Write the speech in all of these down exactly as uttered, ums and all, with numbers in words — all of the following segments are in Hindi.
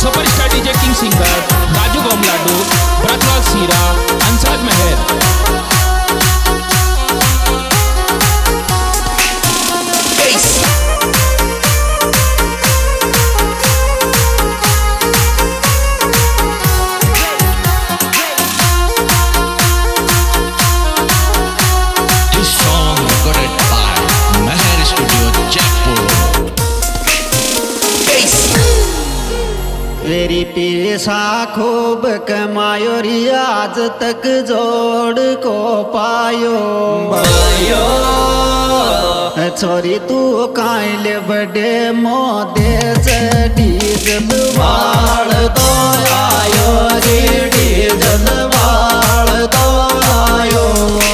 Superstar DJ king singer Raju गोमलाडू ब्रतलाल सीरा अंसाज मेहर मेरी पैसा खूब कमायो री आज तक जोड़ को पायो पायो छोरी तू काइले बड़े मोदे चढ़ी जब वाल तो आयो रे जब वाल तो आयो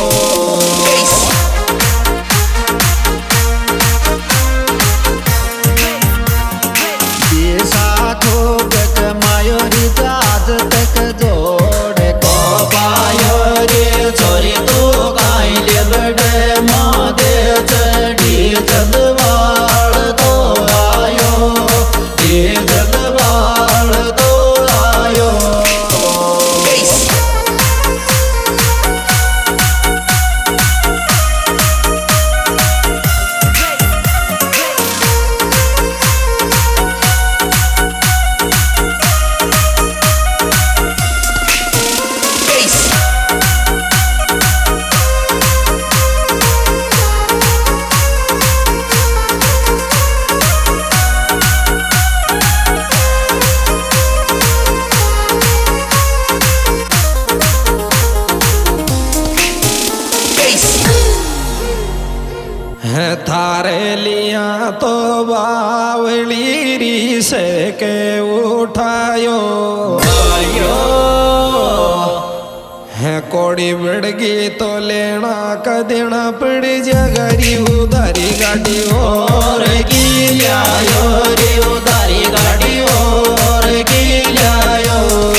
पैसा खूब कमायो री आज तक जोड़ को पायो रे छोरी तू काइले बड़े मोदे चढ़ी जब वाल तो आयो रे जब वाल तो आयो है थारे लिया तो बावली री से के उठायो आयो है कोड़ी बड़गी तो लेना का देना पड़ जगरी उधारी गाड़ी और की लायो रे उधारी गाड़ी और की लायो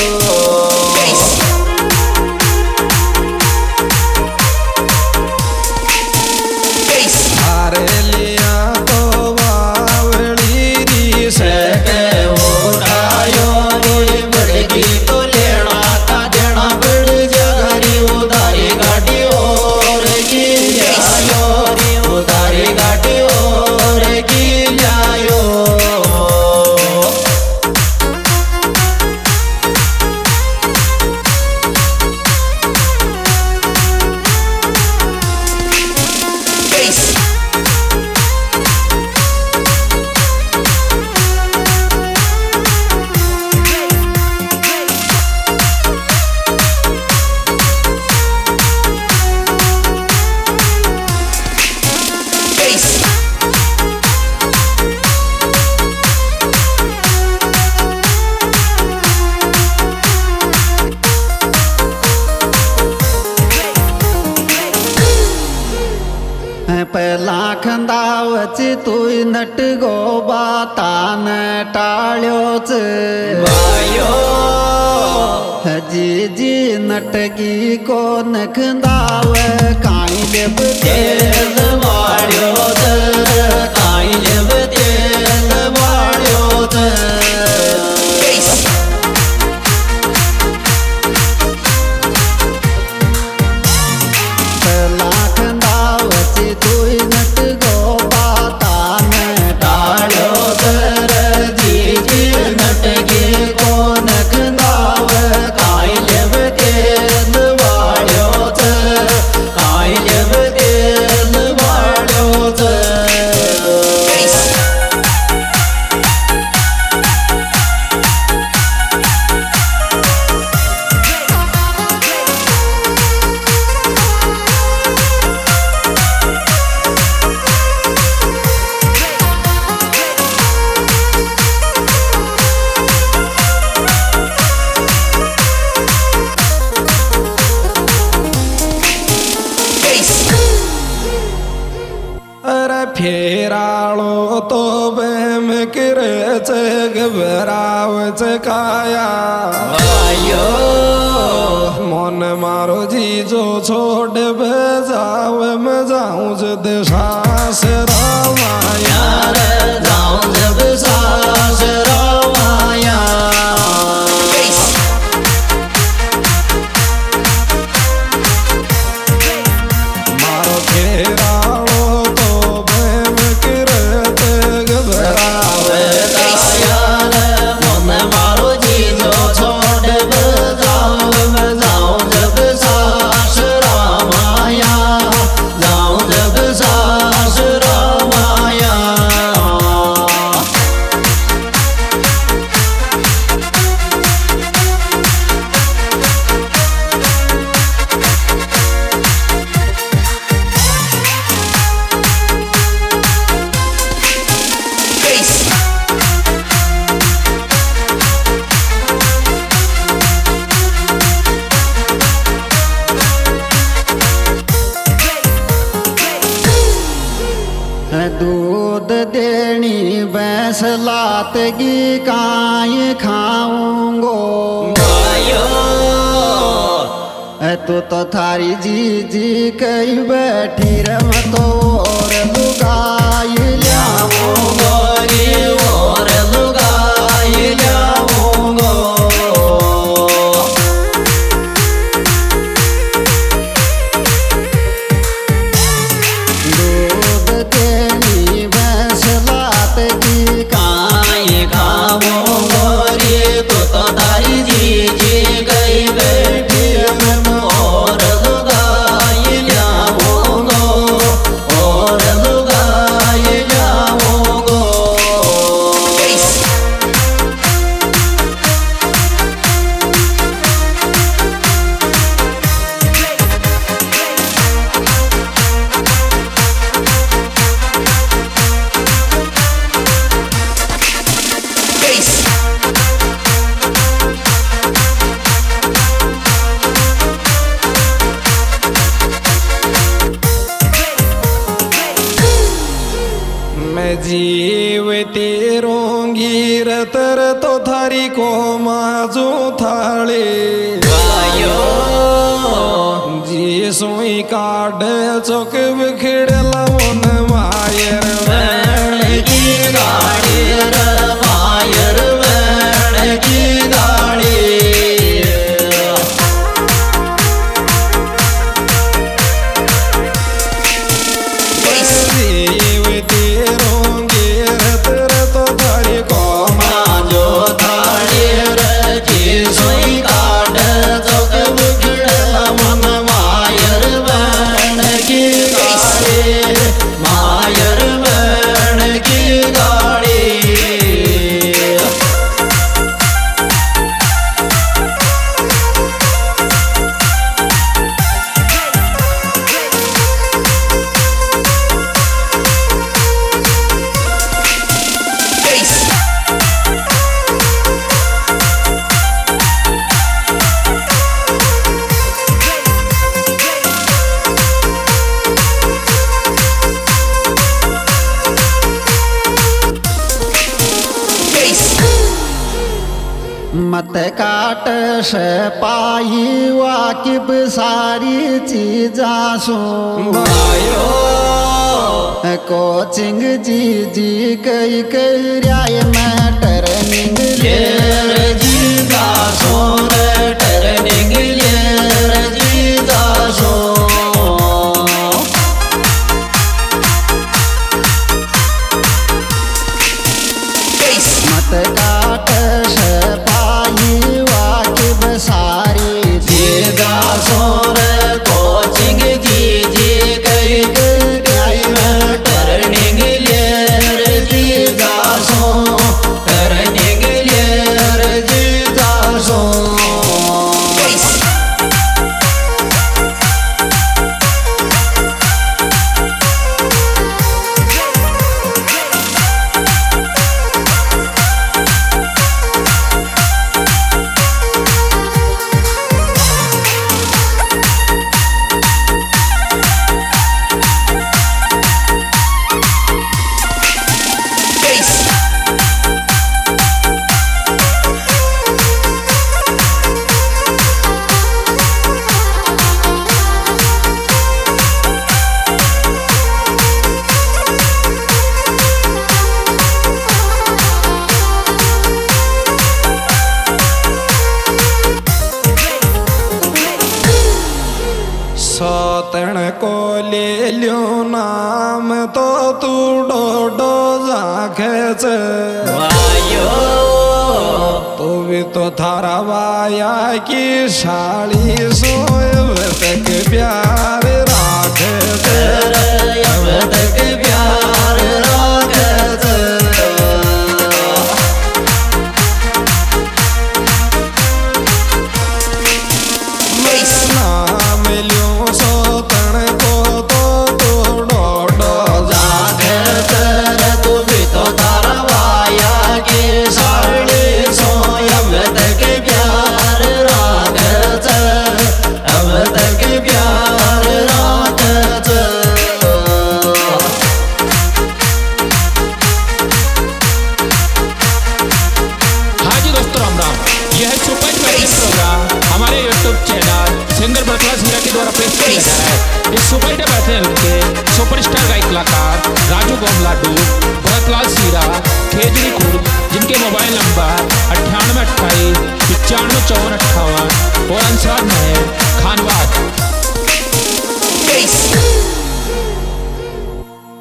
पहला खंदावच तू नट गो बातान टाळ्योच आयो जी जी नटकी को नखंदाव काई तेल वाळ्यो काई तेल वाळ्यो फेराळो तो बेम किरच घबरावच काया आयो मन मारो जीजो छोड़ बजाव में जाऊं जद सास रामाया जाऊं जब सास रामाया दूध देनी भैंस लातगी काई खाऊंगो भाइयो तू तो थारी जी जी कई बैठी रम तो और लुगाई लाऊंगो रे और लुगाई लाऊंगो दूध देनी भैंस लातगी काई खाऊंगो रे तू तो तारी जी जी गई बैठी और लुगाई लाऊंगो और लुगाई लाऊंगो मैं जीवती रोंगी रतर तो थारी को माजू थाले भाइयो जी सोई काट चौक बिखड़ला मन मायर वैण की गाड़ी रे मायर वैण की गाड़ी मायर वैण की गाड़ी मत काट से पाई वाकिब सारी चीजा सो भाइयो कोचिंग जी जी कई कई राय में टर्निंग लेर जी दासो रे टर्निंग लेर जी दासो मत काट से पाई वाकिब सारी जी दासो रे कोचिंग जी जी कई कई में टर्निंग लेर जी दासो टर्निंग लेर जी दासो सौतन को ले ल्यो नाम तो तू डोडो जाखेच वायो तू भी तो थारा वाया की शाली सोय तक प्यार राखे तक प्यार राखे नाम लियो सौतन को तो तू डोडो जागे तर तू भी तो तारा वाया की साड़ी सोयम तक प्यार राखे अब तक प्यार राखे प्रेजेंट प्रोग्राम हमारे YouTube channel singer Bharatlal Seera के द्वारा पेश किया जा रहा है। इस सुपर हिट बैठे के सुपरस्टार गायक कलाकार राजू बम लाडू भरतलाल सीरा खेजरी खुर्द, जिनके मोबाइल नंबर अट्ठानवे अट्ठाईस पचानवे चौवन अट्ठावन और अंसाज महर खानवाद।